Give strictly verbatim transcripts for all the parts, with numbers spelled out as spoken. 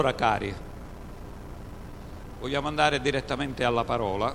Allora cari, vogliamo andare direttamente alla parola.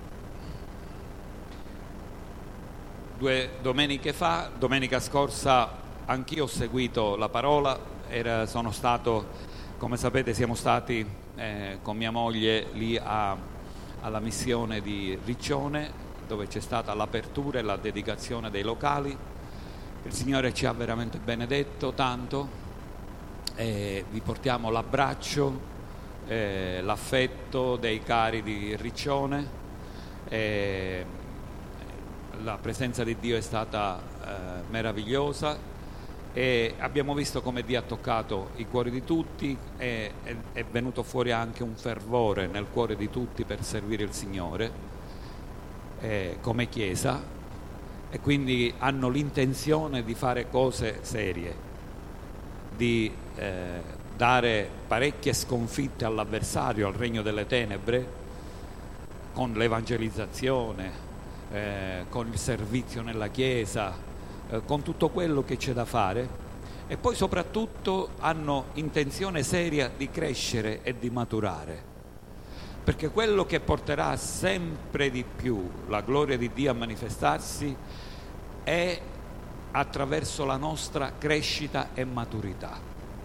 Due domeniche fa, domenica scorsa, anch'io ho seguito la parola, era, sono stato, come sapete siamo stati eh, con mia moglie lì a, alla missione di Riccione, dove c'è stata l'apertura e la dedicazione dei locali. Il Signore ci ha veramente benedetto tanto. Eh, vi portiamo l'abbraccio, eh, l'affetto dei cari di Riccione. Eh, la presenza di Dio è stata eh, meravigliosa e abbiamo visto come Dio ha toccato i cuori di tutti e è, è venuto fuori anche un fervore nel cuore di tutti per servire il Signore eh, come Chiesa, e quindi hanno l'intenzione di fare cose serie, di eh, dare parecchie sconfitte all'avversario, al regno delle tenebre, con l'evangelizzazione, eh, con il servizio nella Chiesa, eh, con tutto quello che c'è da fare, e poi soprattutto hanno intenzione seria di crescere e di maturare, perché quello che porterà sempre di più la gloria di Dio a manifestarsi è attraverso la nostra crescita e maturità.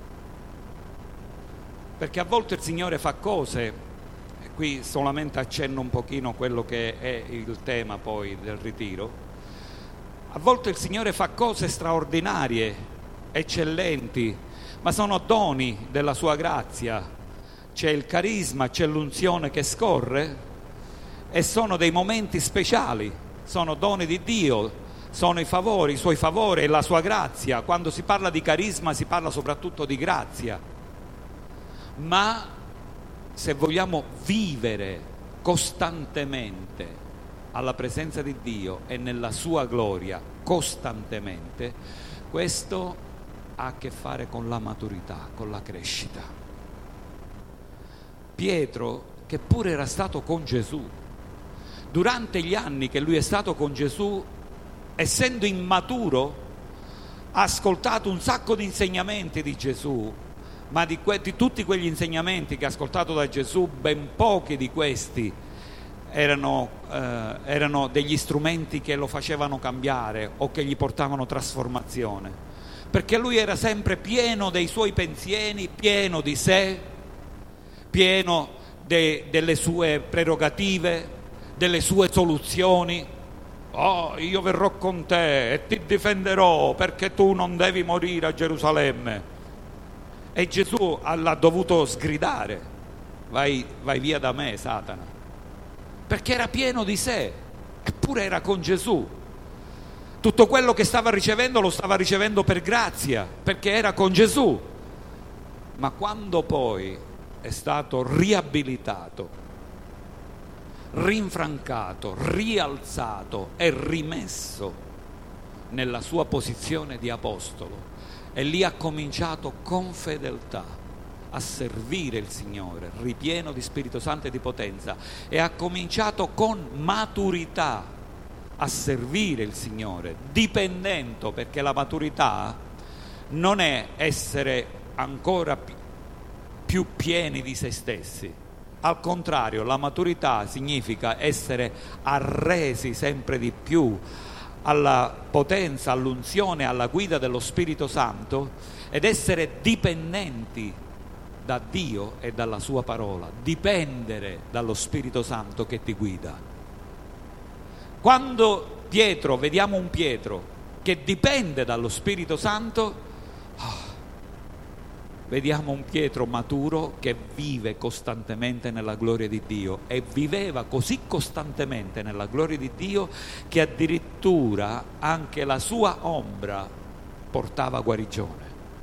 Perché a volte il Signore fa cose, e qui solamente accenno un pochino quello che è il tema poi del ritiro, a volte il Signore fa cose straordinarie, eccellenti, ma sono doni della sua grazia, c'è il carisma, c'è l'unzione che scorre e sono dei momenti speciali, sono doni di Dio, sono i favori, i suoi favori e la sua grazia. Quando si parla di carisma si parla soprattutto di grazia, ma se vogliamo vivere costantemente alla presenza di Dio e nella sua gloria costantemente, questo ha a che fare con la maturità, con la crescita. Pietro, che pure era stato con Gesù, durante gli anni che lui è stato con Gesù, essendo immaturo, ha ascoltato un sacco di insegnamenti di Gesù, ma di, que- di tutti quegli insegnamenti che ha ascoltato da Gesù, ben pochi di questi erano, eh, erano degli strumenti che lo facevano cambiare o che gli portavano trasformazione, perché lui era sempre pieno dei suoi pensieri, pieno di sé, pieno de- delle sue prerogative, delle sue soluzioni. Oh, io verrò con te e ti difenderò perché tu non devi morire a Gerusalemme. E Gesù l'ha dovuto sgridare: vai, vai via da me, Satana, perché era pieno di sé, eppure era con Gesù. Tutto quello che stava ricevendo lo stava ricevendo per grazia, perché era con Gesù. Ma quando poi è stato riabilitato, rinfrancato, rialzato e rimesso nella sua posizione di apostolo, e lì ha cominciato con fedeltà a servire il Signore, ripieno di Spirito Santo e di potenza, e ha cominciato con maturità a servire il Signore, dipendendo, perché la maturità non è essere ancora più pieni di se stessi. Al contrario, la maturità significa essere arresi sempre di più alla potenza, all'unzione, alla guida dello Spirito Santo, ed essere dipendenti da Dio e dalla sua parola, dipendere dallo Spirito Santo che ti guida. Quando Pietro, vediamo un Pietro che dipende dallo Spirito Santo, oh, vediamo un Pietro maturo che vive costantemente nella gloria di Dio, e viveva così costantemente nella gloria di Dio che addirittura anche la sua ombra portava guarigione.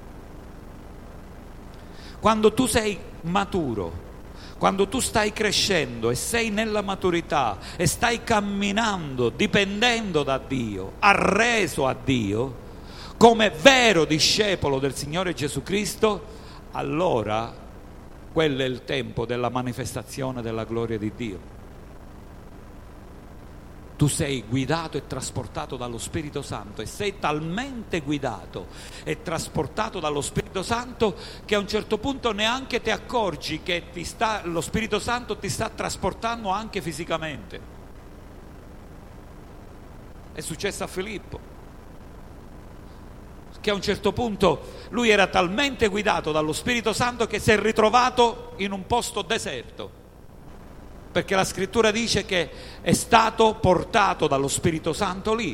Quando tu sei maturo, quando tu stai crescendo e sei nella maturità e stai camminando, dipendendo da Dio, arreso a Dio, come vero discepolo del Signore Gesù Cristo, allora quello è il tempo della manifestazione della gloria di Dio. tu sei guidato e trasportato dallo Spirito Santo, e sei talmente guidato e trasportato dallo Spirito Santo che a un certo punto neanche ti accorgi che ti sta, lo Spirito Santo ti sta trasportando anche fisicamente. È successo a Filippo, che a un certo punto lui era talmente guidato dallo Spirito Santo che si è ritrovato in un posto deserto, perché la scrittura dice che è stato portato dallo Spirito Santo lì,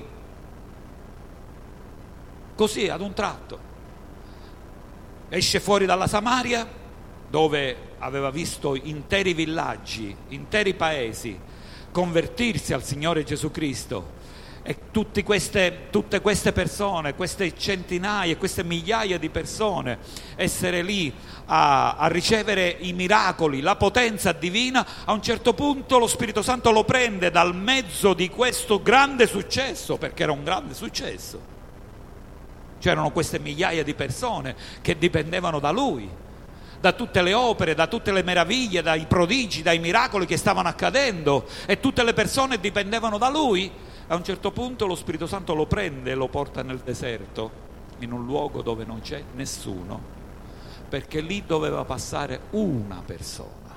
così ad un tratto. Esce fuori dalla Samaria, dove aveva visto interi villaggi, interi paesi convertirsi al Signore Gesù Cristo, e tutte queste, tutte queste persone, queste centinaia, queste migliaia di persone, essere lì a, a ricevere i miracoli, la potenza divina. A un certo punto lo Spirito Santo lo prende dal mezzo di questo grande successo, perché era un grande successo. C'erano queste migliaia di persone che dipendevano da lui, da tutte le opere, da tutte le meraviglie, dai prodigi, dai miracoli che stavano accadendo, e tutte le persone dipendevano da lui. A un certo punto lo Spirito Santo lo prende e lo porta nel deserto, in un luogo dove non c'è nessuno, perché lì doveva passare una persona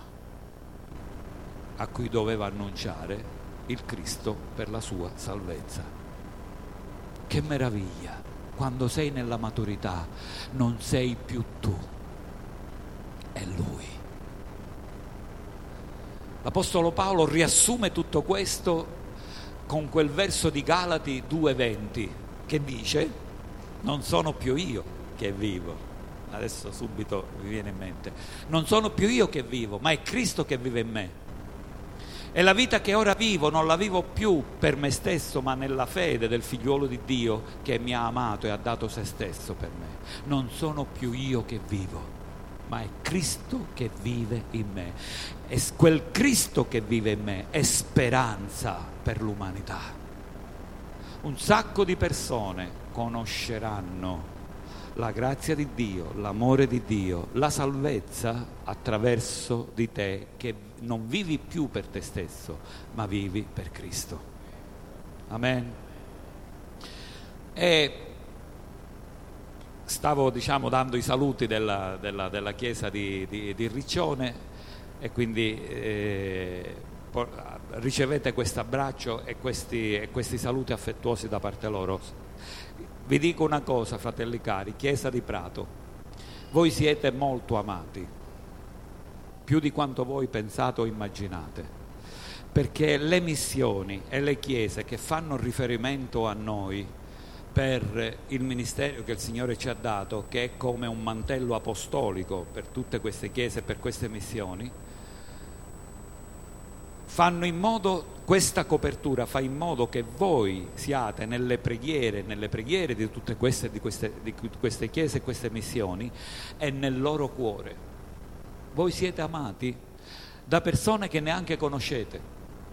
a cui doveva annunciare il Cristo per la sua salvezza. Che meraviglia! Quando sei nella maturità non sei più tu, è Lui. L'Apostolo Paolo riassume tutto questo con quel verso di Galati due venti che dice: non sono più io che vivo. Adesso subito mi viene in mente: non sono più io che vivo, ma è Cristo che vive in me. E la vita che ora vivo non la vivo più per me stesso, ma nella fede del figliuolo di Dio che mi ha amato e ha dato se stesso per me. Non sono più io che vivo, ma è Cristo che vive in me. E quel Cristo che vive in me è speranza per l'umanità. Un sacco di persone conosceranno la grazia di Dio, l'amore di Dio, la salvezza attraverso di te, che non vivi più per te stesso, ma vivi per Cristo. Amen. E stavo, diciamo, dando i saluti della, della, della chiesa di, di, di Riccione, e quindi eh, ricevete questo abbraccio e questi, e questi saluti affettuosi da parte loro. Vi dico una cosa, fratelli cari, Chiesa di Prato, voi siete molto amati, più di quanto voi pensate o immaginate, perché le missioni e le chiese che fanno riferimento a noi per il ministero che il Signore ci ha dato, che è come un mantello apostolico per tutte queste chiese e per queste missioni, fanno in modo, questa copertura fa in modo che voi siate nelle preghiere, nelle preghiere di tutte queste, di queste, di queste chiese e queste missioni, e nel loro cuore. Voi siete amati da persone che neanche conoscete.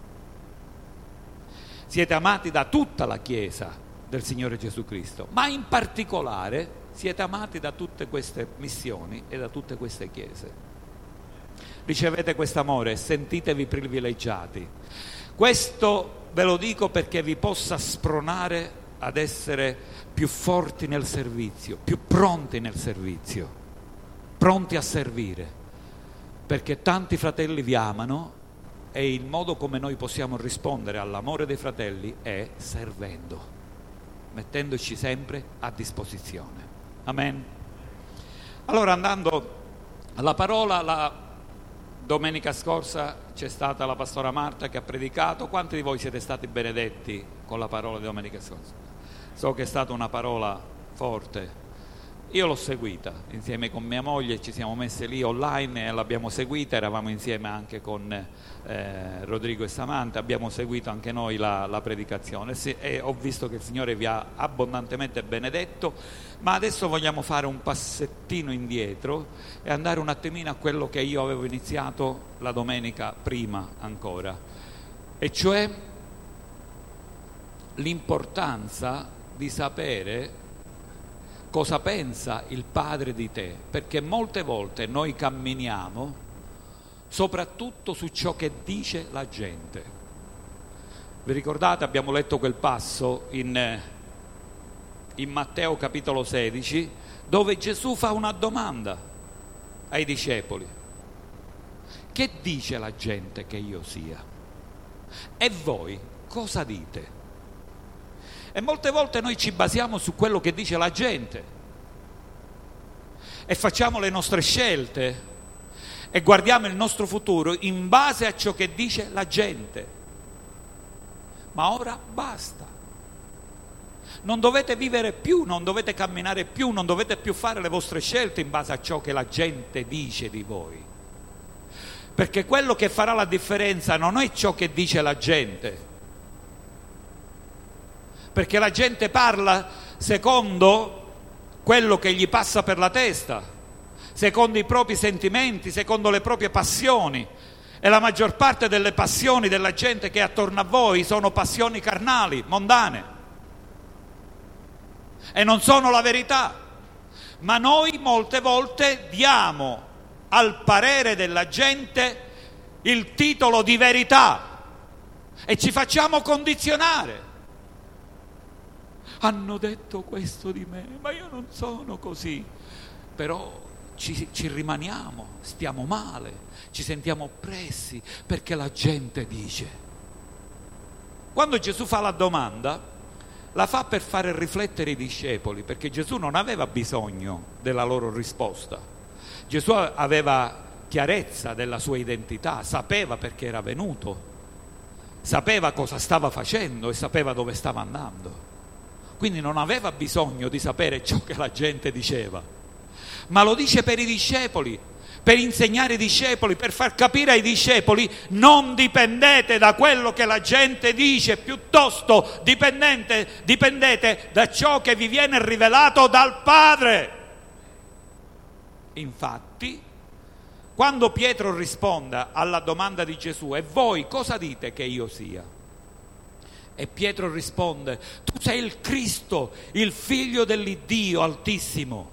Siete amati da tutta la Chiesa del Signore Gesù Cristo, ma in particolare siete amati da tutte queste missioni e da tutte queste chiese. Ricevete questo amore e sentitevi privilegiati. Questo ve lo dico perché vi possa spronare ad essere più forti nel servizio, più pronti nel servizio, pronti a servire, perché tanti fratelli vi amano, e il modo come noi possiamo rispondere all'amore dei fratelli è servendo, mettendoci sempre a disposizione. Amen. Allora, andando alla parola, la domenica scorsa c'è stata la pastora Marta che ha predicato. Quanti di voi siete stati benedetti con la parola di domenica scorsa? So che è stata una parola forte. Io l'ho seguita insieme con mia moglie, ci siamo messi lì online e l'abbiamo seguita, eravamo insieme anche con eh, Rodrigo e Samantha, abbiamo seguito anche noi la, la predicazione sì, e ho visto che il Signore vi ha abbondantemente benedetto, ma adesso vogliamo fare un passettino indietro e andare un attimino a quello che io avevo iniziato la domenica prima ancora, e cioè l'importanza di sapere cosa pensa il Padre di te, perché molte volte noi camminiamo soprattutto su ciò che dice la gente. Vi ricordate, abbiamo letto quel passo in, in Matteo capitolo sedici, dove Gesù fa una domanda ai discepoli: che dice la gente che io sia? E voi cosa dite? E molte volte noi ci basiamo su quello che dice la gente e facciamo le nostre scelte e guardiamo il nostro futuro in base a ciò che dice la gente. Ma ora basta. Non dovete vivere più, non dovete camminare più, non dovete più fare le vostre scelte in base a ciò che la gente dice di voi. Perché quello che farà la differenza non è ciò che dice la gente. Perché la gente parla secondo quello che gli passa per la testa, secondo i propri sentimenti, secondo le proprie passioni. E la maggior parte delle passioni della gente che è attorno a voi sono passioni carnali, mondane, e non sono la verità. Ma noi molte volte diamo al parere della gente il titolo di verità e ci facciamo condizionare. Hanno detto questo di me, ma io non sono così. Però ci, ci rimaniamo, stiamo male, ci sentiamo oppressi perché la gente dice. Quando Gesù fa la domanda, la fa per fare riflettere i discepoli, perché Gesù non aveva bisogno della loro risposta. Gesù aveva chiarezza della sua identità, sapeva perché era venuto, sapeva cosa stava facendo e sapeva dove stava andando. Quindi non aveva bisogno di sapere ciò che la gente diceva, ma lo dice per i discepoli, per insegnare i discepoli, per far capire ai discepoli: non dipendete da quello che la gente dice, piuttosto dipendete, dipendete da ciò che vi viene rivelato dal Padre. Infatti, quando Pietro risponde alla domanda di Gesù: e voi cosa dite che io sia? E Pietro risponde: tu sei il Cristo, il figlio dell'Iddio Altissimo.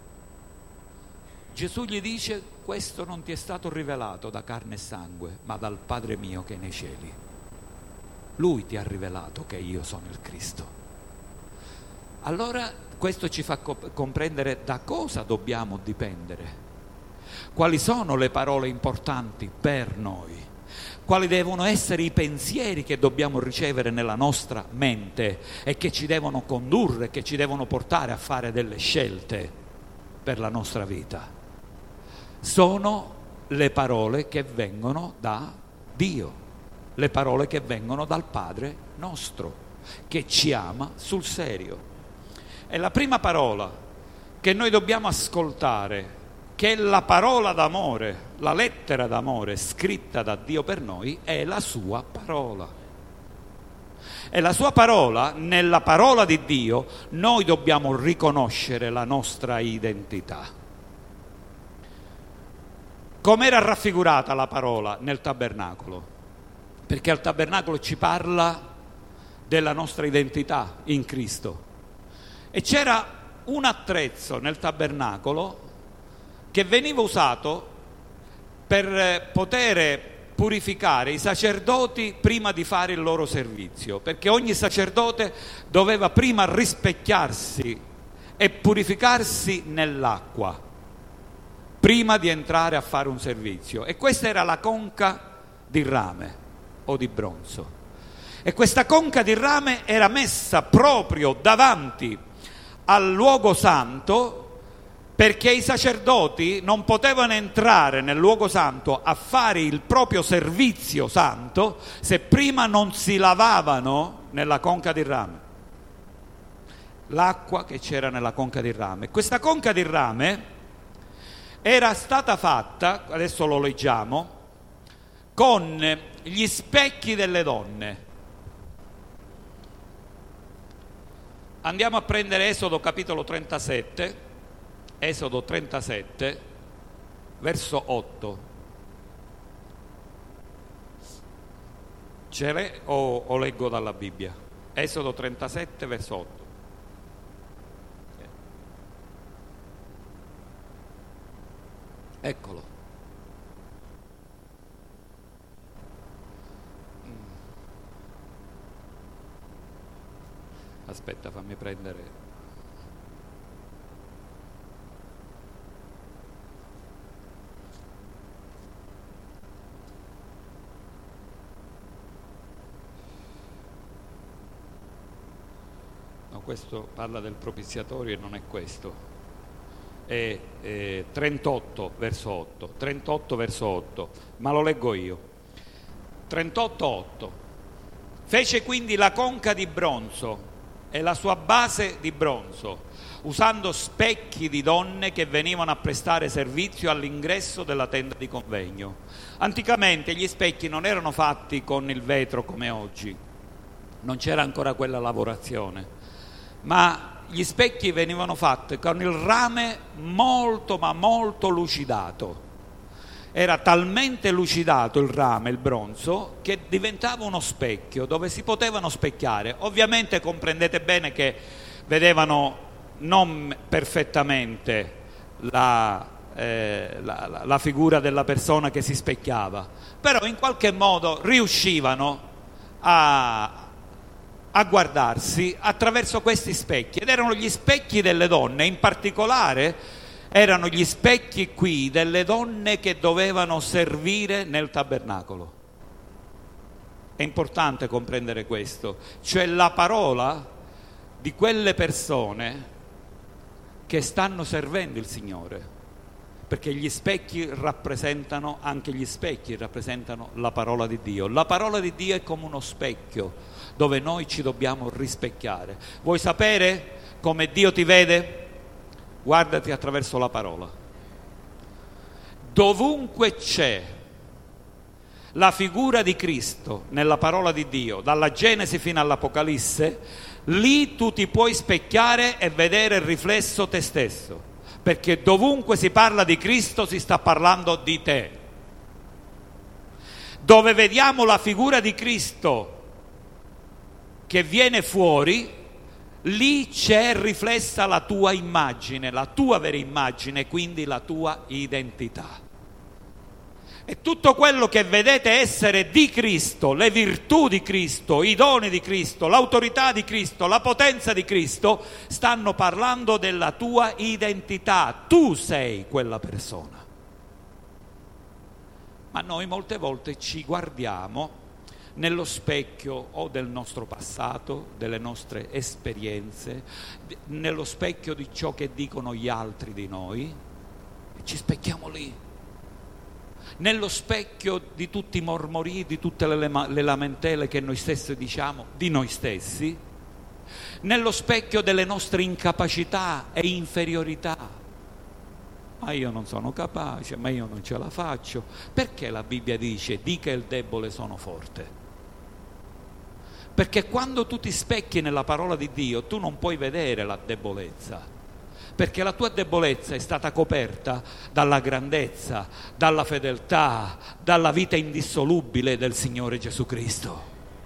Gesù gli dice: questo non ti è stato rivelato da carne e sangue, ma dal Padre mio che è nei cieli. Lui ti ha rivelato che io sono il Cristo. Allora questo ci fa co- comprendere da cosa dobbiamo dipendere, quali sono le parole importanti per noi, quali devono essere i pensieri che dobbiamo ricevere nella nostra mente e che ci devono condurre, che ci devono portare a fare delle scelte per la nostra vita. Sono le parole che vengono da Dio, le parole che vengono dal Padre nostro, che ci ama sul serio. E la prima parola che noi dobbiamo ascoltare, che è la parola d'amore, la lettera d'amore scritta da Dio per noi, è la sua parola. E la sua parola, nella parola di Dio, noi dobbiamo riconoscere la nostra identità. Com'era raffigurata la parola nel tabernacolo? Perché al tabernacolo ci parla della nostra identità in Cristo. E c'era un attrezzo nel tabernacolo che veniva usato per poter purificare i sacerdoti prima di fare il loro servizio, perché ogni sacerdote doveva prima rispecchiarsi e purificarsi nell'acqua prima di entrare a fare un servizio. E questa era la conca di rame o di bronzo, e questa conca di rame era messa proprio davanti al luogo santo, perché i sacerdoti non potevano entrare nel luogo santo a fare il proprio servizio santo se prima non si lavavano nella conca di rame, l'acqua che c'era nella conca di rame. Questa conca di rame era stata fatta, adesso lo leggiamo, con gli specchi delle donne. Andiamo a prendere Esodo capitolo trentasette, Esodo trentasette, verso otto. Ce l'è o, o leggo dalla Bibbia? Esodo trentasette, verso otto. Eccolo. Aspetta, fammi prendere. No, questo parla del propiziatorio e non è questo. È eh, trentotto verso otto. trentotto verso otto, ma lo leggo io. trentotto otto. Fece quindi la conca di bronzo e la sua base di bronzo, usando specchi di donne che venivano a prestare servizio all'ingresso della tenda di convegno. Anticamente gli specchi non erano fatti con il vetro come oggi, non c'era ancora quella lavorazione, ma gli specchi venivano fatti con il rame molto ma molto lucidato. Era talmente lucidato il rame, il bronzo, che diventava uno specchio dove si potevano specchiare. Ovviamente comprendete bene che vedevano non perfettamente la, eh, la, la, la figura della persona che si specchiava, però in qualche modo riuscivano a, a guardarsi attraverso questi specchi, ed erano gli specchi delle donne, in particolare erano gli specchi qui delle donne che dovevano servire nel tabernacolo. È importante comprendere questo, cioè la parola di quelle persone che stanno servendo il Signore, perché gli specchi rappresentano, anche gli specchi rappresentano la parola di Dio. La parola di Dio è come uno specchio dove noi ci dobbiamo rispecchiare. Vuoi sapere come Dio ti vede? Guardati attraverso la parola. Dovunque c'è la figura di Cristo nella parola di Dio, dalla Genesi fino all'Apocalisse, lì tu ti puoi specchiare e vedere il riflesso te stesso, perché dovunque si parla di Cristo si sta parlando di te. Dove vediamo la figura di Cristo che viene fuori, lì c'è riflessa la tua immagine, la tua vera immagine, quindi la tua identità. E tutto quello che vedete essere di Cristo, le virtù di Cristo, i doni di Cristo, l'autorità di Cristo, la potenza di Cristo, stanno parlando della tua identità. Tu sei quella persona. Ma noi molte volte ci guardiamo nello specchio o del nostro passato, delle nostre esperienze, nello specchio di ciò che dicono gli altri di noi, e ci specchiamo lì, nello specchio di tutti i mormori, di tutte le, le lamentele che noi stessi diciamo di noi stessi, nello specchio delle nostre incapacità e inferiorità. Ma io non sono capace, ma io non ce la faccio. Perché la Bibbia dice: di che il debole sono forte? Perché quando tu ti specchi nella parola di Dio, tu non puoi vedere la debolezza, perché la tua debolezza è stata coperta dalla grandezza, dalla fedeltà, dalla vita indissolubile del Signore Gesù Cristo.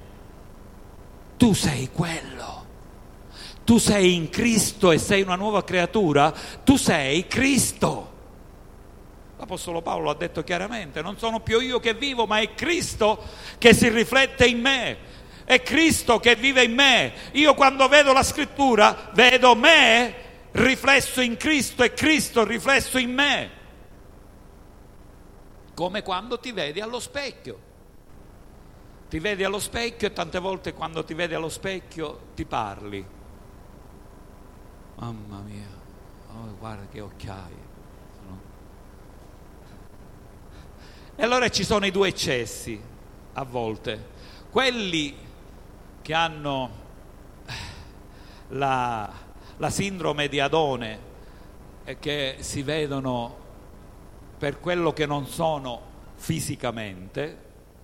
Tu sei quello. Tu sei in Cristo e sei una nuova creatura. Tu sei Cristo. L'Apostolo Paolo ha detto chiaramente: non sono più io che vivo, ma è Cristo che si riflette in me. È Cristo che vive in me. Io quando vedo la scrittura vedo me riflesso in Cristo e Cristo riflesso in me, come quando ti vedi allo specchio. Ti vedi allo specchio e tante volte quando ti vedi allo specchio ti parli: mamma mia, oh, guarda che occhiaie. E allora ci sono i due eccessi a volte, quelli che hanno la, la sindrome di Adone e che si vedono per quello che non sono fisicamente,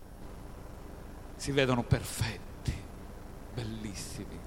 si vedono perfetti, bellissimi.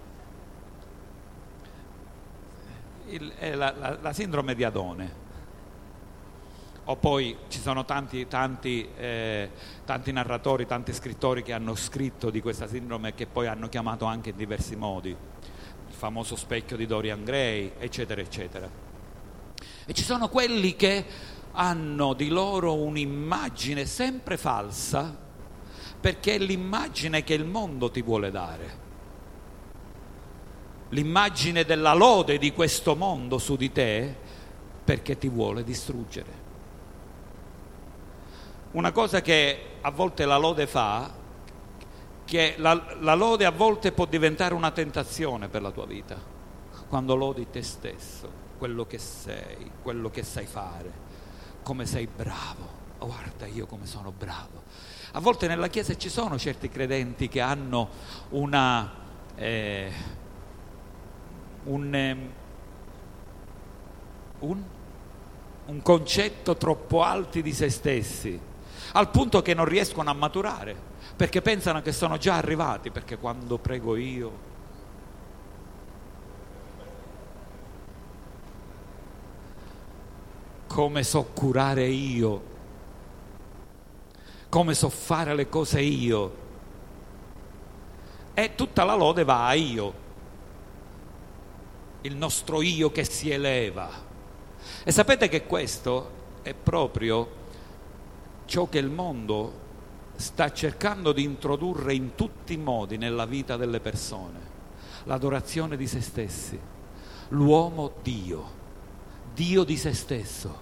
Il, è la, la, la sindrome di Adone. O poi ci sono tanti, tanti, eh, tanti narratori, tanti scrittori che hanno scritto di questa sindrome, che poi hanno chiamato anche in diversi modi, il famoso specchio di Dorian Gray, eccetera, eccetera. E ci sono quelli che hanno di loro un'immagine sempre falsa, perché è l'immagine che il mondo ti vuole dare. l'immagine della lode di questo mondo su di te, perché ti vuole distruggere. Una cosa che a volte la lode fa, che la, la lode a volte può diventare una tentazione per la tua vita, quando lodi te stesso, quello che sei, quello che sai fare, come sei bravo. Oh, guarda io come sono bravo. A volte nella Chiesa ci sono certi credenti che hanno una eh, un, eh, un, un concetto troppo alto di se stessi, al punto che non riescono a maturare, perché pensano che sono già arrivati, perché quando prego io, come so curare io, come so fare le cose io, e tutta la lode va a io, il nostro io che si eleva. E sapete che questo è proprio ciò che il mondo sta cercando di introdurre in tutti i modi nella vita delle persone: l'adorazione di se stessi, l'uomo Dio, Dio di se stesso.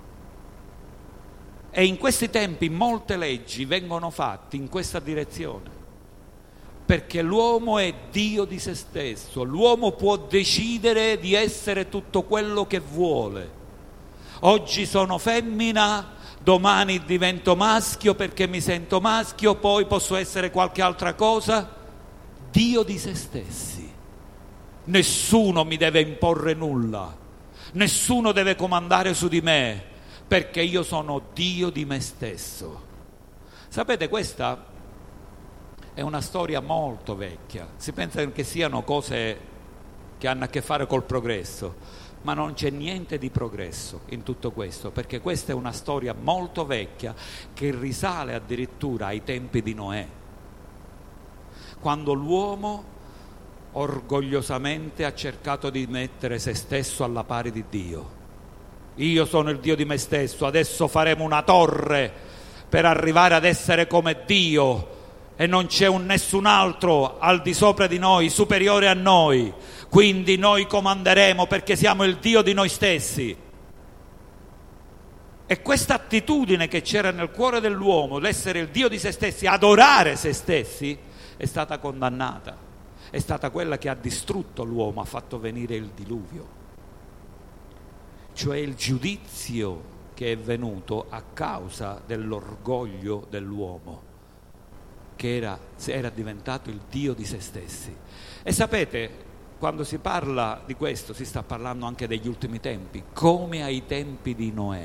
E in questi tempi molte leggi vengono fatte in questa direzione, perché l'uomo è Dio di se stesso, l'uomo può decidere di essere tutto quello che vuole. Oggi sono femmina, domani divento maschio perché mi sento maschio, poi posso essere qualche altra cosa. Dio di se stessi. Nessuno mi deve imporre nulla, nessuno deve comandare su di me, perché io sono Dio di me stesso. Sapete, questa è una storia molto vecchia. Si pensa che siano cose che hanno a che fare col progresso, ma non c'è niente di progresso in tutto questo, perché questa è una storia molto vecchia che risale addirittura ai tempi di Noè, quando l'uomo orgogliosamente ha cercato di mettere se stesso alla pari di Dio. Io sono il Dio di me stesso, adesso faremo una torre per arrivare ad essere come Dio e non c'è un nessun altro al di sopra di noi, superiore a noi, quindi noi comanderemo perché siamo il Dio di noi stessi. E questa attitudine che c'era nel cuore dell'uomo, l'essere il Dio di se stessi, adorare se stessi, è stata condannata, è stata quella che ha distrutto l'uomo, ha fatto venire il diluvio. Cioè il giudizio che è venuto a causa dell'orgoglio dell'uomo, che era, era diventato il Dio di se stessi. E sapete, quando si parla di questo si sta parlando anche degli ultimi tempi, come ai tempi di Noè,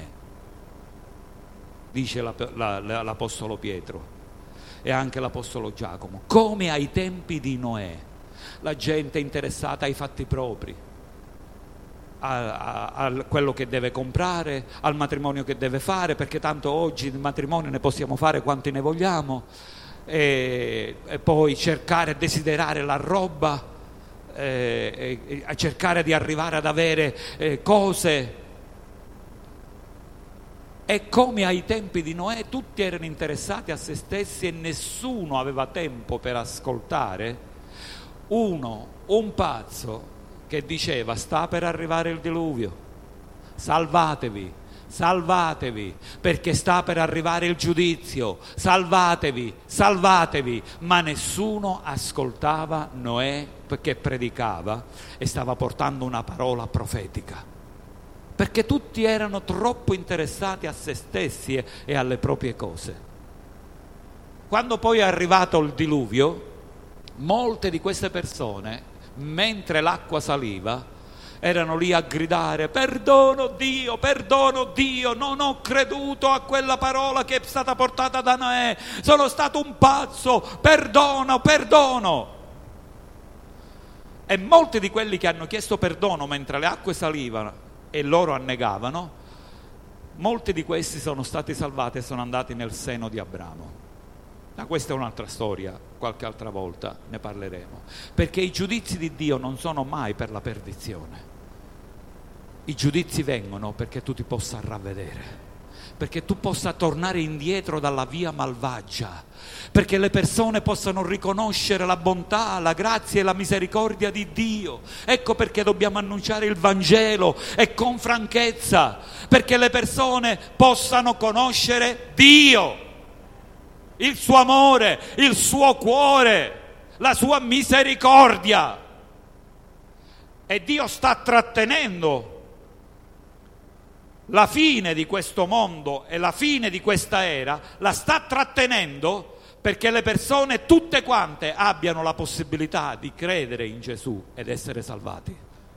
dice la, la, la, l'Apostolo Pietro e anche l'Apostolo Giacomo, come ai tempi di Noè. La gente è interessata ai fatti propri, A, a, a quello che deve comprare, al matrimonio che deve fare, perché tanto oggi il matrimonio ne possiamo fare quanti ne vogliamo, e, e poi cercare e desiderare la roba, e, e, a cercare di arrivare ad avere eh, cose. E come ai tempi di Noè tutti erano interessati a se stessi e nessuno aveva tempo per ascoltare uno, un pazzo che diceva: sta per arrivare il diluvio, salvatevi, salvatevi, perché sta per arrivare il giudizio, salvatevi, salvatevi. Ma nessuno ascoltava Noè, perché predicava e stava portando una parola profetica, perché tutti erano troppo interessati a se stessi e, e alle proprie cose. Quando poi è arrivato il diluvio, molte di queste persone, mentre l'acqua saliva, erano lì a gridare: perdono Dio, perdono Dio, non ho creduto a quella parola che è stata portata da Noè, sono stato un pazzo, perdono, perdono. E molti di quelli che hanno chiesto perdono mentre le acque salivano e loro annegavano, molti di questi sono stati salvati e sono andati nel seno di Abramo. Ma questa è un'altra storia, qualche altra volta ne parleremo, perché i giudizi di Dio non sono mai per la perdizione. I giudizi vengono perché tu ti possa ravvedere, perché tu possa tornare indietro dalla via malvagia, perché le persone possano riconoscere la bontà, la grazia e la misericordia di Dio. Ecco perché dobbiamo annunciare il Vangelo e con franchezza, perché le persone possano conoscere Dio, il suo amore, il suo cuore, la sua misericordia. E Dio sta trattenendo la fine di questo mondo e la fine di questa era, la sta trattenendo perché le persone tutte quante abbiano la possibilità di credere in Gesù ed essere salvati.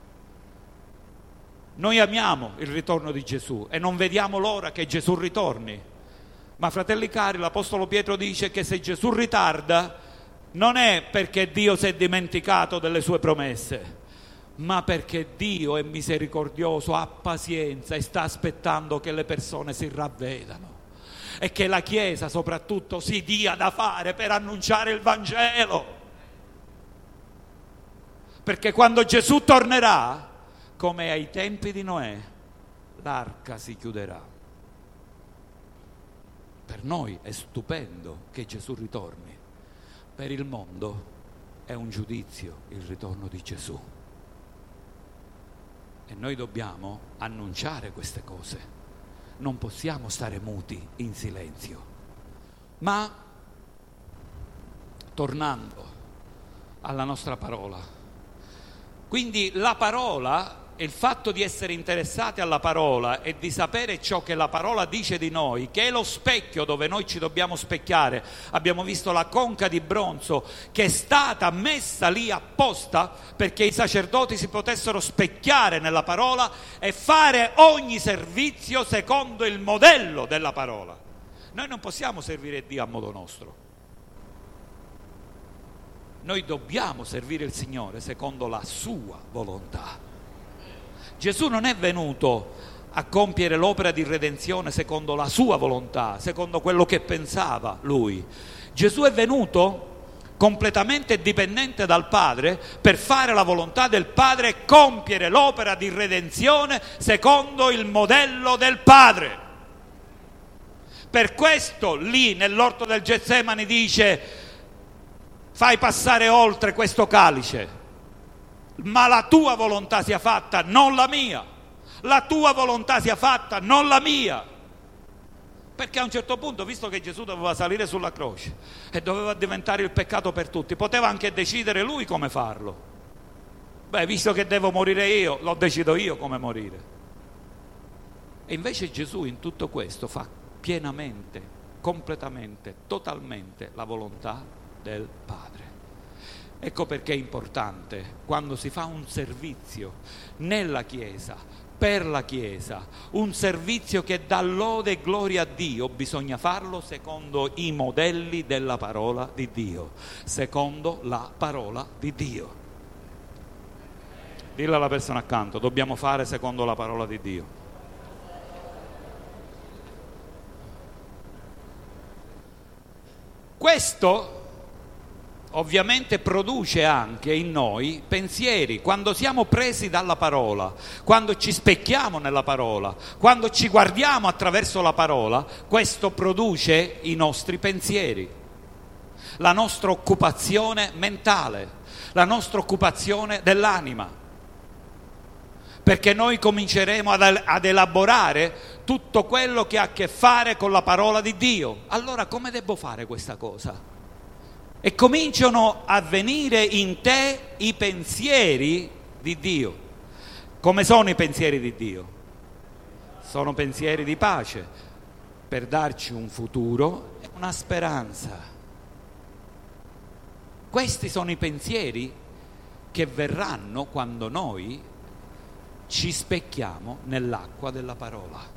Noi amiamo il ritorno di Gesù e non vediamo l'ora che Gesù ritorni. Ma fratelli cari, l'Apostolo Pietro dice che se Gesù ritarda non è perché Dio si è dimenticato delle sue promesse, ma perché Dio è misericordioso, ha pazienza e sta aspettando che le persone si ravvedano e che la Chiesa soprattutto si dia da fare per annunciare il Vangelo. Perché quando Gesù tornerà, come ai tempi di Noè, l'arca si chiuderà. Per noi è stupendo che Gesù ritorni, per il mondo è un giudizio il ritorno di Gesù. E noi dobbiamo annunciare queste cose, non possiamo stare muti in silenzio. Ma tornando alla nostra parola, quindi la parola, il fatto di essere interessati alla parola e di sapere ciò che la parola dice di noi, che è lo specchio dove noi ci dobbiamo specchiare. Abbiamo visto la conca di bronzo che è stata messa lì apposta perché i sacerdoti si potessero specchiare nella parola e fare ogni servizio secondo il modello della parola. Noi non possiamo servire Dio a modo nostro. Noi dobbiamo servire il Signore secondo la sua volontà. Gesù non è venuto a compiere l'opera di redenzione secondo la sua volontà, secondo quello che pensava lui. Gesù è venuto completamente dipendente dal Padre per fare la volontà del Padre e compiere l'opera di redenzione secondo il modello del Padre. Per questo lì nell'orto del Getsemani dice: fai passare oltre questo calice, ma la tua volontà sia fatta, non la mia. La tua volontà sia fatta, non la mia. Perché a un certo punto, visto che Gesù doveva salire sulla croce e doveva diventare il peccato per tutti, poteva anche decidere lui come farlo. Beh, visto che devo morire io, lo decido io come morire. E invece Gesù in tutto questo fa pienamente, completamente, totalmente la volontà del Padre. Ecco perché è importante, quando si fa un servizio nella Chiesa, per la Chiesa, un servizio che dà lode e gloria a Dio, bisogna farlo secondo i modelli della parola di Dio, secondo la parola di Dio. Dillo alla persona accanto: dobbiamo fare secondo la parola di Dio. Questo ovviamente produce anche in noi pensieri. Quando siamo presi dalla parola, quando ci specchiamo nella parola, quando ci guardiamo attraverso la parola, questo produce i nostri pensieri, la nostra occupazione mentale, la nostra occupazione dell'anima, perché noi cominceremo ad, ad elaborare tutto quello che ha a che fare con la parola di Dio. Allora come devo fare questa cosa? E cominciano a venire in te i pensieri di Dio. Come sono i pensieri di Dio? Sono pensieri di pace, per darci un futuro e una speranza. Questi sono i pensieri che verranno quando noi ci specchiamo nell'acqua della parola.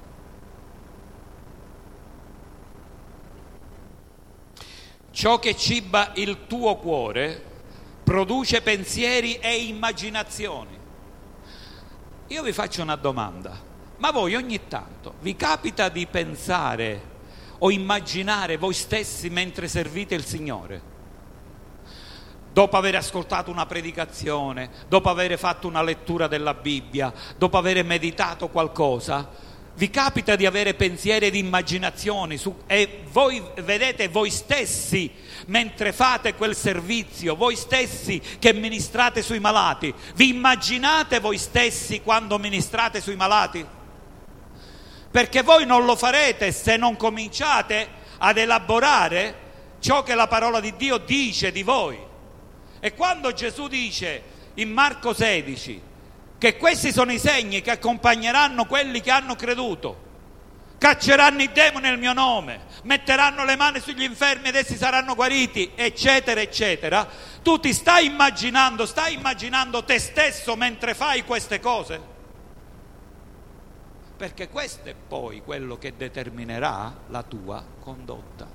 Ciò che ciba il tuo cuore produce pensieri e immaginazioni. Io vi faccio una domanda: ma voi ogni tanto vi capita di pensare o immaginare voi stessi mentre servite il Signore? Dopo aver ascoltato una predicazione, dopo aver fatto una lettura della Bibbia, dopo aver meditato qualcosa, Vi capita di avere pensieri ed immaginazioni su, e voi vedete voi stessi mentre fate quel servizio, voi stessi che ministrate sui malati, vi immaginate voi stessi quando ministrate sui malati? Perché voi non lo farete se non cominciate ad elaborare ciò che la parola di Dio dice di voi. E quando Gesù dice in Marco sedici che questi sono i segni che accompagneranno quelli che hanno creduto, cacceranno i demoni nel mio nome, metteranno le mani sugli infermi ed essi saranno guariti, eccetera, eccetera, tu ti stai immaginando, stai immaginando te stesso mentre fai queste cose? Perché questo è poi quello che determinerà la tua condotta.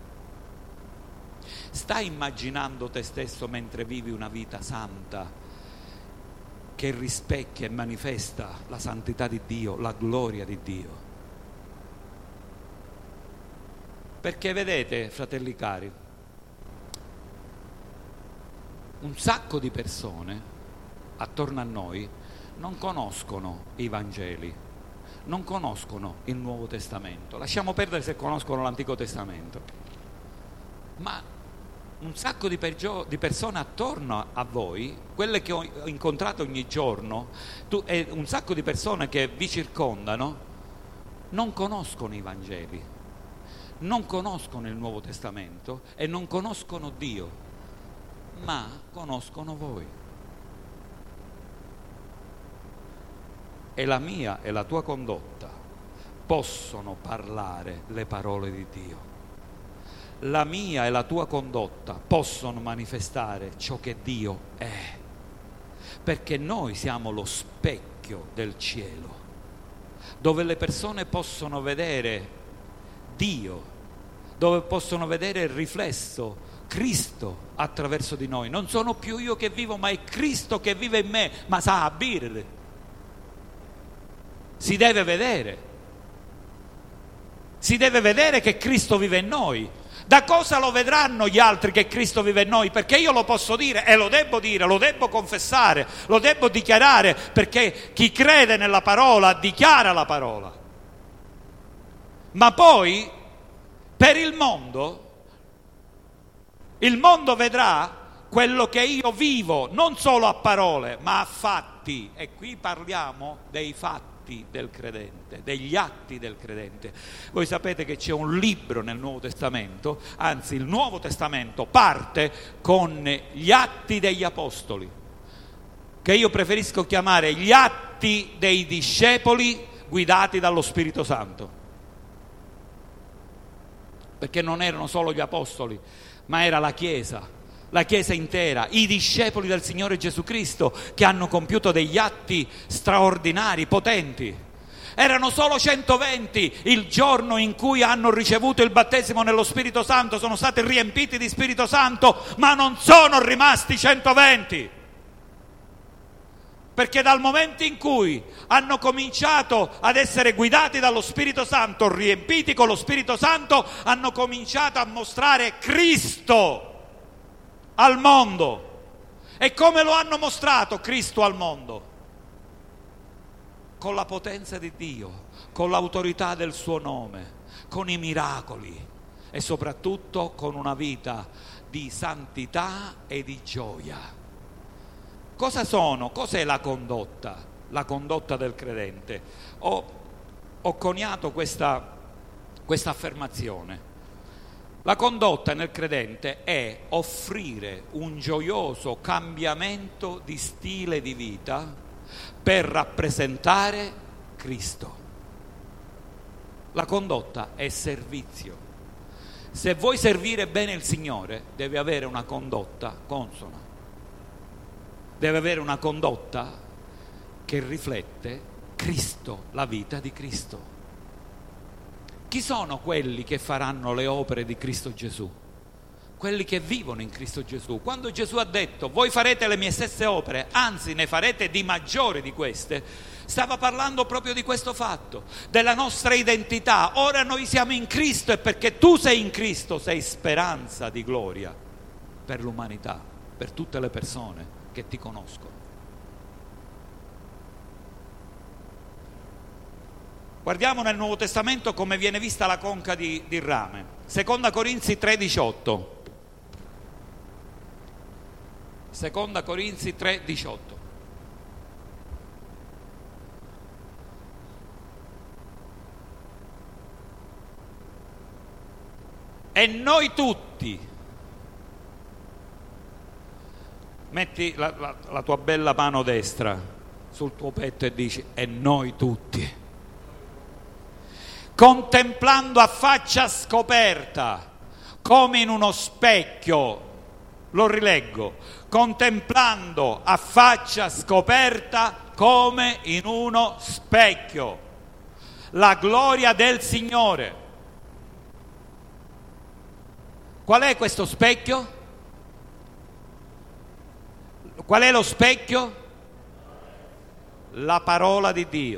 Stai immaginando te stesso mentre vivi una vita santa, che rispecchia e manifesta la santità di Dio, la gloria di Dio? Perché vedete, fratelli cari, un sacco di persone attorno a noi non conoscono i Vangeli, non conoscono il Nuovo Testamento. Lasciamo perdere se conoscono l'Antico Testamento, ma un sacco di, pergio- di persone attorno a voi, quelle che ho incontrato ogni giorno, tu, e un sacco di persone che vi circondano, non conoscono i Vangeli, non conoscono il Nuovo Testamento e non conoscono Dio, ma conoscono voi. E la mia e la tua condotta possono parlare le parole di Dio. La mia e la tua condotta possono manifestare ciò che Dio è, perché noi siamo lo specchio del cielo, dove le persone possono vedere Dio, dove possono vedere il riflesso Cristo attraverso di noi. Non sono più io che vivo, ma è Cristo che vive in me. Ma sa abire, si deve vedere, si deve vedere che Cristo vive in noi. Da cosa lo vedranno gli altri che Cristo vive in noi? Perché io lo posso dire e lo devo dire, lo devo confessare, lo devo dichiarare, perché chi crede nella parola dichiara la parola. Ma poi per il mondo, il mondo vedrà quello che io vivo, non solo a parole, ma a fatti. E qui parliamo dei fatti del credente, degli atti del credente. Voi sapete che c'è un libro nel Nuovo Testamento, anzi il Nuovo Testamento parte con gli atti degli apostoli, che io preferisco chiamare gli atti dei discepoli guidati dallo Spirito Santo, perché non erano solo gli apostoli, ma era la Chiesa, la Chiesa intera, i discepoli del Signore Gesù Cristo, che hanno compiuto degli atti straordinari, potenti. Erano solo centoventi il giorno in cui hanno ricevuto il battesimo nello Spirito Santo, sono stati riempiti di Spirito Santo, ma non sono rimasti centoventi. Perché dal momento in cui hanno cominciato ad essere guidati dallo Spirito Santo, riempiti con lo Spirito Santo, hanno cominciato a mostrare Cristo al mondo. E come lo hanno mostrato Cristo al mondo? Con la potenza di Dio, con l'autorità del suo nome, con i miracoli e soprattutto con una vita di santità e di gioia. Cosa sono? Cos'è la condotta? La condotta del credente. Ho, ho coniato questa, questa affermazione. La condotta nel credente è offrire un gioioso cambiamento di stile di vita per rappresentare Cristo. La condotta è servizio. Se vuoi servire bene il Signore, devi avere una condotta consona. Deve avere una condotta che riflette Cristo, la vita di Cristo. Chi sono quelli che faranno le opere di Cristo Gesù? Quelli che vivono in Cristo Gesù. Quando Gesù ha detto voi farete le mie stesse opere, anzi ne farete di maggiori di queste, stava parlando proprio di questo fatto, della nostra identità. Ora noi siamo in Cristo e perché tu sei in Cristo sei speranza di gloria per l'umanità, per tutte le persone che ti conoscono. Guardiamo nel Nuovo Testamento come viene vista la conca di, di rame. Seconda Corinzi tre diciotto. Seconda Corinzi tre diciotto. E noi tutti, metti la, la, la tua bella mano destra sul tuo petto e dici: e noi tutti, contemplando a faccia scoperta, come in uno specchio, lo rileggo, contemplando a faccia scoperta come in uno specchio, la gloria del Signore. Qual è questo specchio? Qual è lo specchio? La parola di Dio.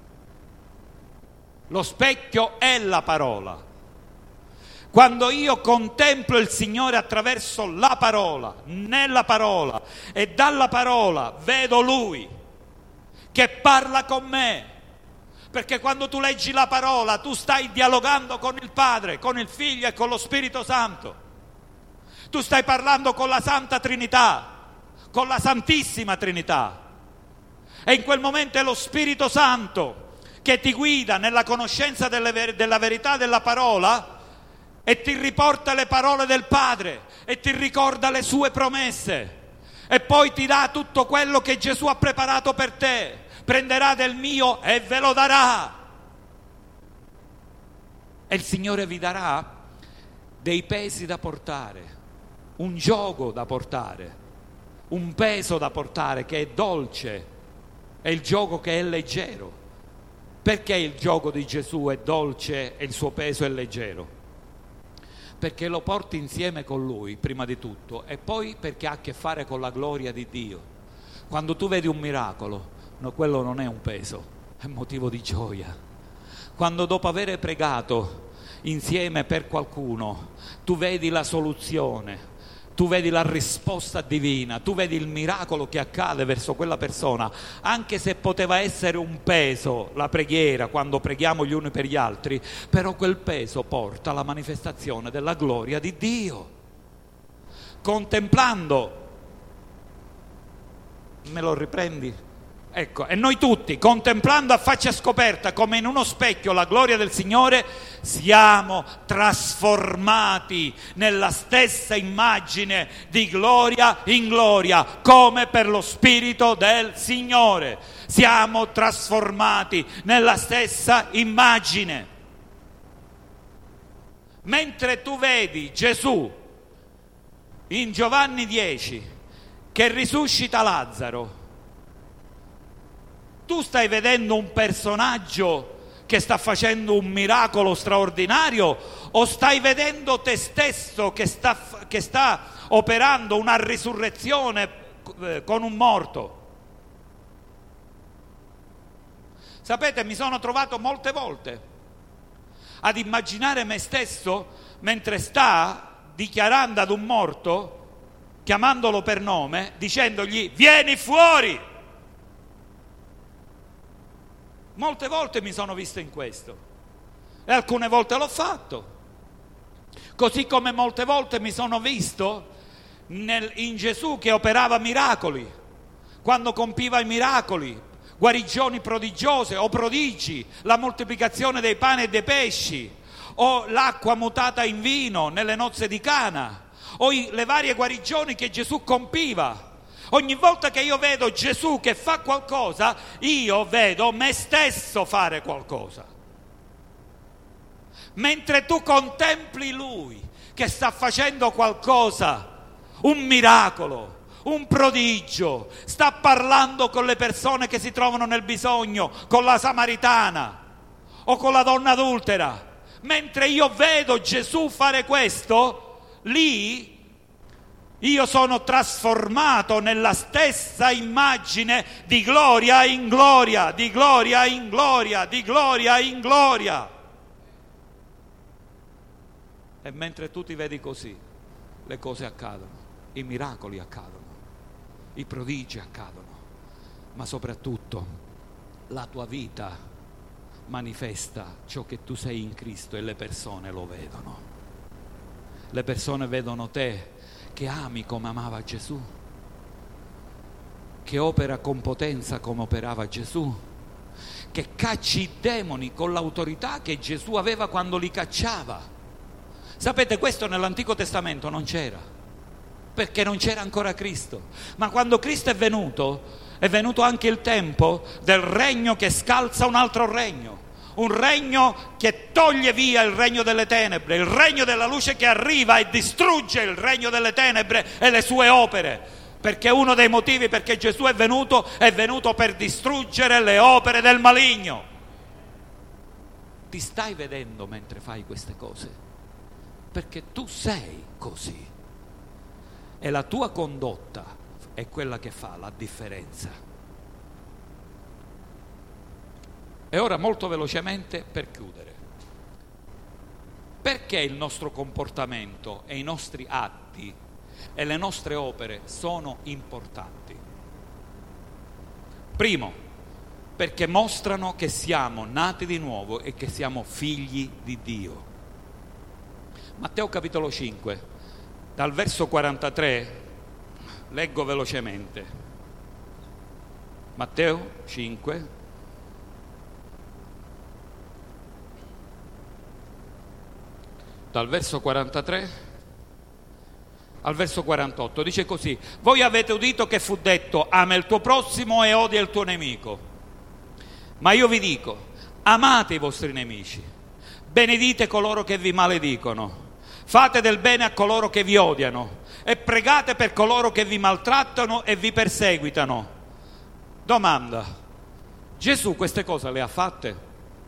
Lo specchio è la parola. Quando io contemplo il Signore attraverso la parola, nella parola, e dalla parola vedo Lui che parla con me, perché quando tu leggi la parola tu stai dialogando con il Padre, con il Figlio e con lo Spirito Santo. Tu stai parlando con la Santa Trinità, con la Santissima Trinità, e in quel momento è lo Spirito Santo che ti guida nella conoscenza delle ver- della verità della parola e ti riporta le parole del Padre e ti ricorda le sue promesse e poi ti dà tutto quello che Gesù ha preparato per te. Prenderà del mio e ve lo darà, e il Signore vi darà dei pesi da portare, un giogo da portare, un peso da portare che è dolce, è il giogo che è leggero. Perché il giogo di Gesù è dolce e il suo peso è leggero? Perché lo porti insieme con Lui, prima di tutto, e poi perché ha a che fare con la gloria di Dio. Quando tu vedi un miracolo, no, quello non è un peso, è motivo di gioia. Quando dopo aver pregato insieme per qualcuno, tu vedi la soluzione, tu vedi la risposta divina, tu vedi il miracolo che accade verso quella persona, anche se poteva essere un peso la preghiera quando preghiamo gli uni per gli altri, però quel peso porta alla manifestazione della gloria di Dio. Contemplando, me lo riprendi? Ecco, e noi tutti, contemplando a faccia scoperta come in uno specchio la gloria del Signore, siamo trasformati nella stessa immagine di gloria in gloria, come per lo Spirito del Signore. Siamo trasformati nella stessa immagine. Mentre tu vedi Gesù in Giovanni dieci che risuscita Lazzaro, tu stai vedendo un personaggio che sta facendo un miracolo straordinario o stai vedendo te stesso che sta, che sta operando una risurrezione con un morto? Sapete, mi sono trovato molte volte ad immaginare me stesso mentre sta dichiarando ad un morto, chiamandolo per nome, dicendogli: vieni fuori! Molte volte mi sono visto in questo e alcune volte l'ho fatto, così come molte volte mi sono visto nel, in Gesù che operava miracoli, quando compiva i miracoli, guarigioni prodigiose o prodigi, la moltiplicazione dei pani e dei pesci, o l'acqua mutata in vino nelle nozze di Cana, o i, le varie guarigioni che Gesù compiva. Ogni volta che io vedo Gesù che fa qualcosa, io vedo me stesso fare qualcosa. Mentre tu contempli Lui che sta facendo qualcosa, un miracolo, un prodigio, sta parlando con le persone che si trovano nel bisogno, con la Samaritana o con la donna adultera, mentre io vedo Gesù fare questo, lì io sono trasformato nella stessa immagine di gloria in gloria, di gloria in gloria, di gloria in gloria. E mentre tu ti vedi così, le cose accadono, i miracoli accadono, i prodigi accadono, ma soprattutto la tua vita manifesta ciò che tu sei in Cristo e le persone lo vedono. Le persone vedono te che ami come amava Gesù, che opera con potenza come operava Gesù, che cacci i demoni con l'autorità che Gesù aveva quando li cacciava. Sapete, questo nell'Antico Testamento non c'era, perché non c'era ancora Cristo. Ma quando Cristo è venuto, è venuto anche il tempo del regno che scalza un altro regno, un regno che toglie via il regno delle tenebre, il regno della luce che arriva e distrugge il regno delle tenebre e le sue opere. Perché uno dei motivi perché Gesù è venuto, è venuto per distruggere le opere del maligno. Ti stai vedendo mentre fai queste cose? Perché tu sei così. E la tua condotta è quella che fa la differenza. E ora molto velocemente per chiudere. Perché il nostro comportamento e i nostri atti e le nostre opere sono importanti? Primo, perché mostrano che siamo nati di nuovo e che siamo figli di Dio. Matteo capitolo cinque, dal verso quarantatré, leggo velocemente. Matteo cinque, dal verso quarantatré al verso quarantotto, dice così: voi avete udito che fu detto, ama il tuo prossimo e odia il tuo nemico. Ma io vi dico, amate i vostri nemici, benedite coloro che vi maledicono, fate del bene a coloro che vi odiano e pregate per coloro che vi maltrattano e vi perseguitano. Domanda: Gesù queste cose le ha fatte?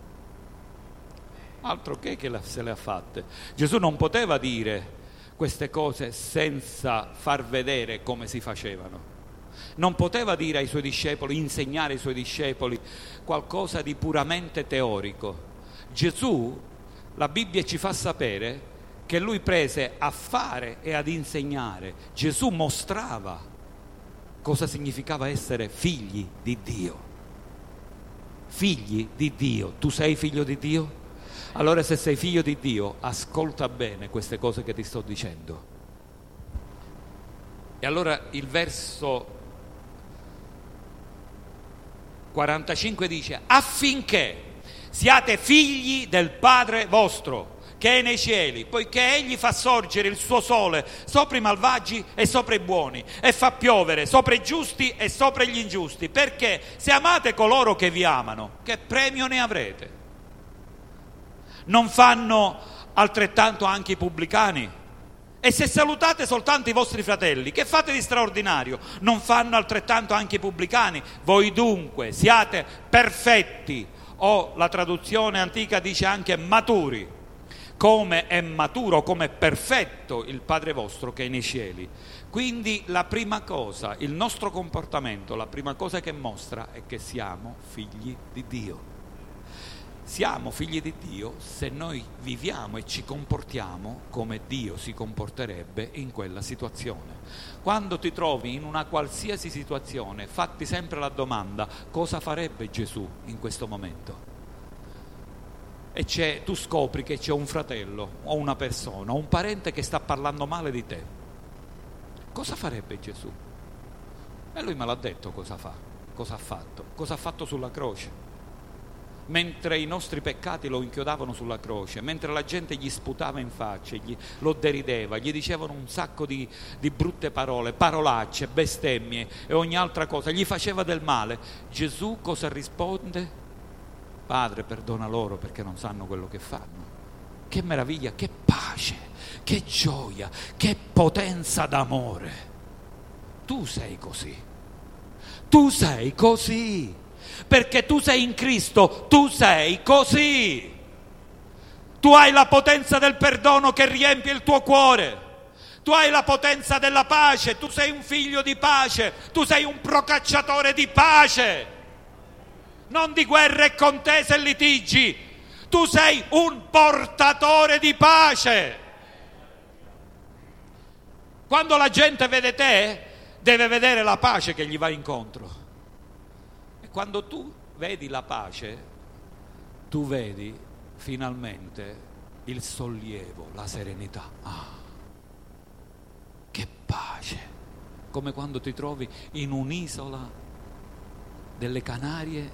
Altro che che se le ha fatte. Gesù non poteva dire queste cose senza far vedere come si facevano. Non poteva dire ai suoi discepoli, insegnare ai suoi discepoli qualcosa di puramente teorico. Gesù, la Bibbia ci fa sapere che lui prese a fare e ad insegnare. Gesù mostrava cosa significava essere figli di Dio. Figli di Dio. Tu sei figlio di Dio? Allora, se sei figlio di Dio, ascolta bene queste cose che ti sto dicendo. E allora il verso quarantacinque dice: affinché siate figli del Padre vostro che è nei cieli, poiché egli fa sorgere il suo sole sopra i malvagi e sopra i buoni, e fa piovere sopra i giusti e sopra gli ingiusti. Perché se amate coloro che vi amano, che premio ne avrete? Non fanno altrettanto anche i pubblicani? E se salutate soltanto i vostri fratelli, che fate di straordinario? Non fanno altrettanto anche i pubblicani? Voi dunque siate perfetti, o la traduzione antica dice anche maturi, come è maturo, come è perfetto il Padre vostro che è nei cieli. Quindi la prima cosa, il nostro comportamento, la prima cosa che mostra è che siamo figli di Dio. Siamo figli di Dio se noi viviamo e ci comportiamo come Dio si comporterebbe in quella situazione. Quando ti trovi in una qualsiasi situazione, fatti sempre la domanda: cosa farebbe Gesù in questo momento? E c'è, tu scopri che c'è un fratello o una persona o un parente che sta parlando male di te. Cosa farebbe Gesù? E lui me l'ha detto cosa fa, cosa ha fatto, cosa ha fatto sulla croce. Mentre i nostri peccati lo inchiodavano sulla croce, mentre la gente gli sputava in faccia, gli, lo derideva, gli dicevano un sacco di, di brutte parole, parolacce, bestemmie e ogni altra cosa, gli faceva del male, Gesù cosa risponde? Padre, perdona loro perché non sanno quello che fanno. Che meraviglia, che pace, che gioia, che potenza d'amore. Tu sei così, tu sei così. Perché tu sei in Cristo, tu sei così. Tu hai la potenza del perdono che riempie il tuo cuore. Tu hai la potenza della pace, tu sei un figlio di pace, tu sei un procacciatore di pace, non di guerre e contese e litigi. Tu sei un portatore di pace. Quando la gente vede te, deve vedere la pace che gli va incontro. Quando tu vedi la pace, tu vedi finalmente il sollievo, la serenità. Ah, che pace! Come quando ti trovi in un'isola delle Canarie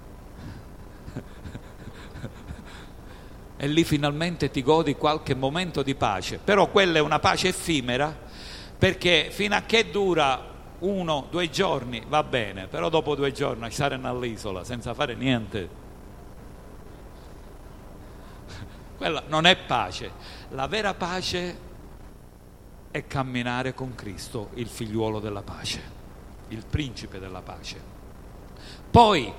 e lì finalmente ti godi qualche momento di pace. Però quella è una pace effimera, perché fino a che dura uno, due giorni va bene, però dopo due giorni stare all'isola senza fare niente, quella non è pace. La vera pace è camminare con Cristo, il figliuolo della pace, il principe della pace. Poi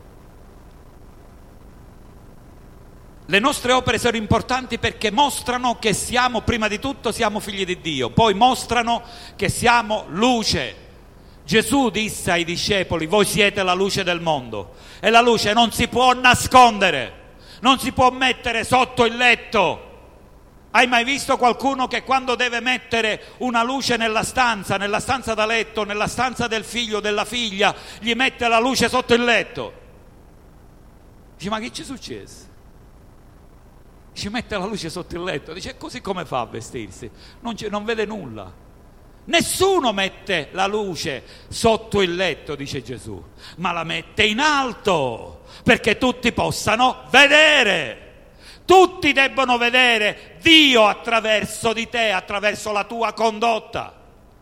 le nostre opere sono importanti perché mostrano che siamo, prima di tutto, siamo figli di Dio, poi mostrano che siamo luce. Gesù disse ai discepoli: voi siete la luce del mondo, e la luce non si può nascondere, non si può mettere sotto il letto. Hai mai visto qualcuno che quando deve mettere una luce nella stanza, nella stanza da letto, nella stanza del figlio o della figlia, gli mette la luce sotto il letto? Dice: ma che ci è successo? Ci mette la luce sotto il letto. Dice: così come fa a vestirsi? Non, non vede nulla. Nessuno mette la luce sotto il letto, dice Gesù, ma la mette in alto perché tutti possano vedere. Tutti debbono vedere Dio attraverso di te, attraverso la tua condotta.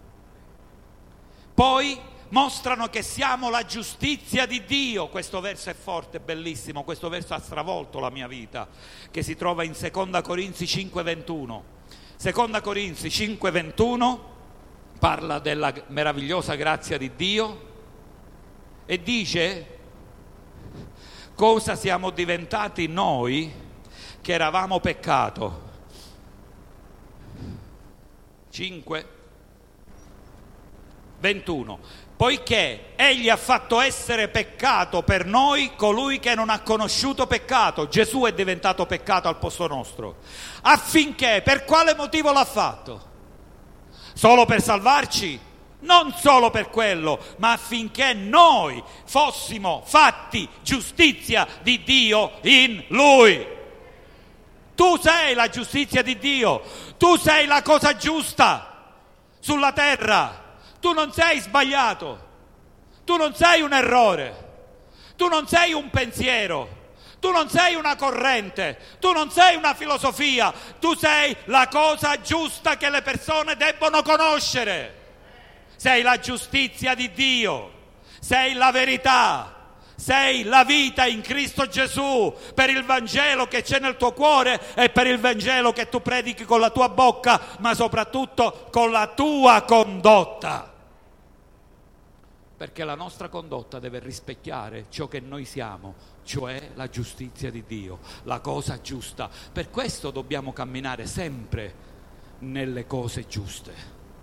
Poi mostrano che siamo la giustizia di Dio. Questo verso è forte, bellissimo, questo verso ha stravolto la mia vita, che si trova in Seconda Corinzi cinque ventuno. Seconda Corinzi cinque ventuno parla della meravigliosa grazia di Dio e dice cosa siamo diventati noi che eravamo peccato. cinque ventuno. Poiché egli ha fatto essere peccato per noi colui che non ha conosciuto peccato. Gesù è diventato peccato al posto nostro. Affinché, per quale motivo l'ha fatto? Solo per salvarci? Non solo per quello, ma affinché noi fossimo fatti giustizia di Dio in Lui. Tu sei la giustizia di Dio, tu sei la cosa giusta sulla terra. Tu non sei sbagliato, tu non sei un errore, tu non sei un pensiero, tu non sei una corrente, tu non sei una filosofia, tu sei la cosa giusta che le persone debbono conoscere. Sei la giustizia di Dio, sei la verità, sei la vita in Cristo Gesù, per il Vangelo che c'è nel tuo cuore e per il Vangelo che tu predichi con la tua bocca, ma soprattutto con la tua condotta. Perché la nostra condotta deve rispecchiare ciò che noi siamo, cioè la giustizia di Dio, la cosa giusta. Per questo dobbiamo camminare sempre nelle cose giuste,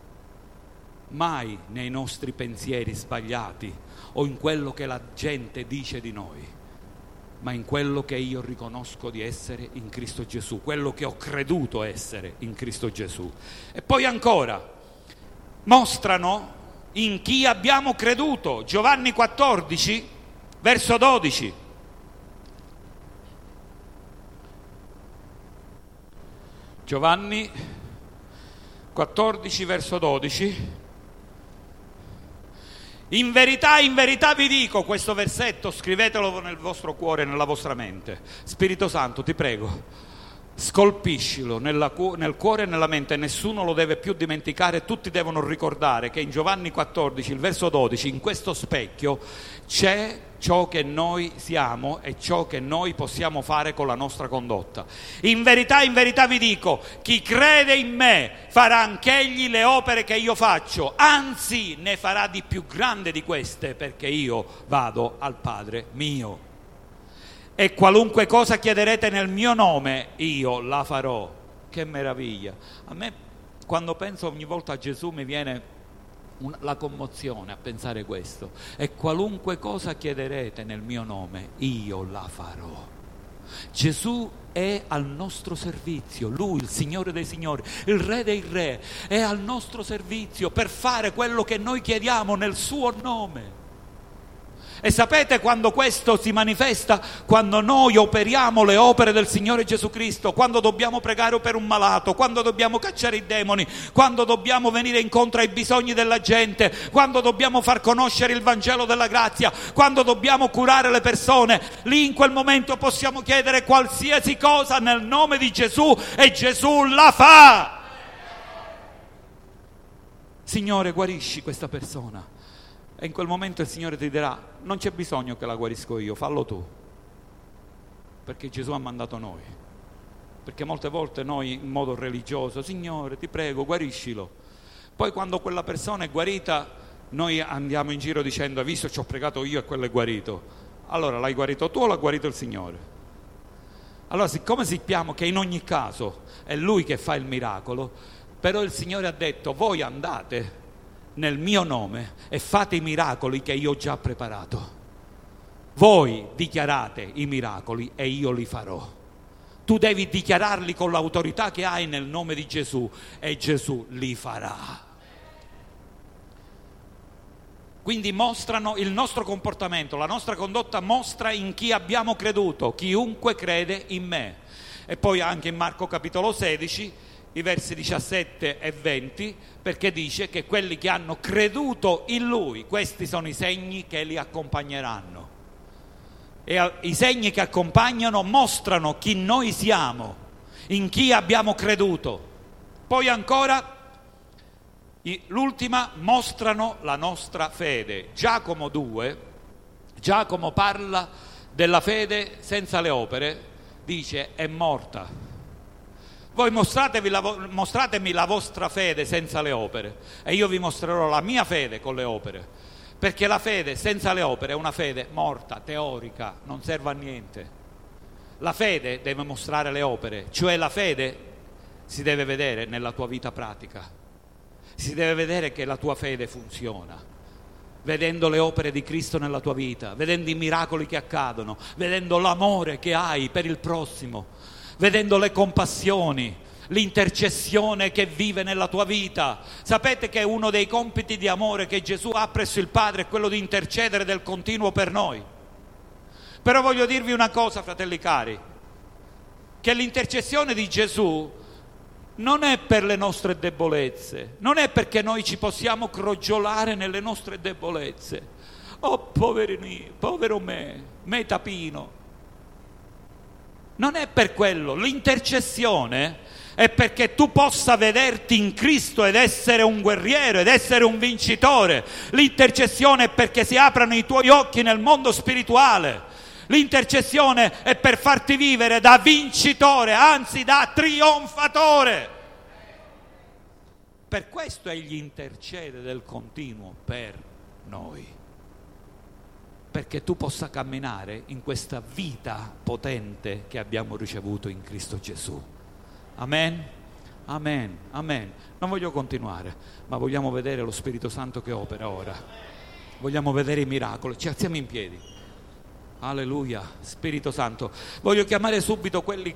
mai nei nostri pensieri sbagliati o in quello che la gente dice di noi, ma in quello che io riconosco di essere in Cristo Gesù, quello che ho creduto essere in Cristo Gesù. E poi ancora mostrano in chi abbiamo creduto. Giovanni quattordici verso dodici. Giovanni quattordici verso dodici. In verità, in verità vi dico, questo versetto scrivetelo nel vostro cuore e nella vostra mente. Spirito Santo, ti prego, scolpiscilo nella, nel cuore e nella mente, nessuno lo deve più dimenticare, tutti devono ricordare che in Giovanni quattordici, il verso dodici, in questo specchio c'è ciò che noi siamo e ciò che noi possiamo fare con la nostra condotta. In verità, in verità vi dico, chi crede in me farà anch'egli le opere che io faccio, anzi ne farà di più grande di queste, perché io vado al Padre mio. E qualunque cosa chiederete nel mio nome, io la farò. Che meraviglia! A me, quando penso ogni volta a Gesù, mi viene un, la commozione a pensare questo. E qualunque cosa chiederete nel mio nome, io la farò. Gesù è al nostro servizio, Lui, il Signore dei Signori, il Re dei Re, è al nostro servizio per fare quello che noi chiediamo nel suo nome. E sapete quando questo si manifesta? Quando noi operiamo le opere del Signore Gesù Cristo, quando dobbiamo pregare per un malato, quando dobbiamo cacciare i demoni, quando dobbiamo venire incontro ai bisogni della gente, quando dobbiamo far conoscere il Vangelo della grazia, quando dobbiamo curare le persone. Lì in quel momento possiamo chiedere qualsiasi cosa nel nome di Gesù e Gesù la fa. Signore, guarisci questa persona. E in quel momento il Signore ti dirà: non c'è bisogno che la guarisco io, fallo tu, perché Gesù ha mandato noi. Perché molte volte noi in modo religioso: Signore ti prego guariscilo, poi quando quella persona è guarita noi andiamo in giro dicendo: hai visto, ci ho pregato io e quello è guarito. Allora l'hai guarito tu o l'ha guarito il Signore? Allora, siccome sappiamo che in ogni caso è Lui che fa il miracolo, però il Signore ha detto: voi andate nel mio nome e fate i miracoli che io ho già preparato. Voi dichiarate i miracoli e io li farò. Tu devi dichiararli con l'autorità che hai nel nome di Gesù e Gesù li farà. Quindi mostrano il nostro comportamento, la nostra condotta mostra in chi abbiamo creduto. Chiunque crede in me. E poi anche in Marco capitolo sedici i versi diciassette e venti, perché dice che quelli che hanno creduto in Lui, questi sono i segni che li accompagneranno. E i segni che accompagnano mostrano chi noi siamo, in chi abbiamo creduto. Poi ancora, l'ultima, mostrano la nostra fede. Giacomo due, Giacomo parla della fede senza le opere, dice: è morta. Voi mostratevi la, mostratemi la vostra fede senza le opere e io vi mostrerò la mia fede con le opere, perché la fede senza le opere è una fede morta, teorica, non serve a niente. La fede deve mostrare le opere, cioè la fede si deve vedere nella tua vita pratica, si deve vedere che la tua fede funziona, vedendo le opere di Cristo nella tua vita, vedendo i miracoli che accadono, vedendo l'amore che hai per il prossimo, vedendo le compassioni, l'intercessione che vive nella tua vita. Sapete che uno dei compiti di amore che Gesù ha presso il Padre è quello di intercedere del continuo per noi. Però voglio dirvi una cosa, fratelli cari, che l'intercessione di Gesù non è per le nostre debolezze, non è perché noi ci possiamo crogiolare nelle nostre debolezze. Oh, poverini, povero me, me tapino. Non è per quello. L'intercessione è perché tu possa vederti in Cristo ed essere un guerriero, ed essere un vincitore. L'intercessione è perché si aprano i tuoi occhi nel mondo spirituale. L'intercessione è per farti vivere da vincitore, anzi da trionfatore. Per questo egli intercede del continuo per noi, perché tu possa camminare in questa vita potente che abbiamo ricevuto in Cristo Gesù. Amen, amen, amen. Non voglio continuare, ma vogliamo vedere lo Spirito Santo che opera ora. Vogliamo vedere i miracoli. Ci alziamo in piedi. Alleluia, Spirito Santo. Voglio chiamare subito quelli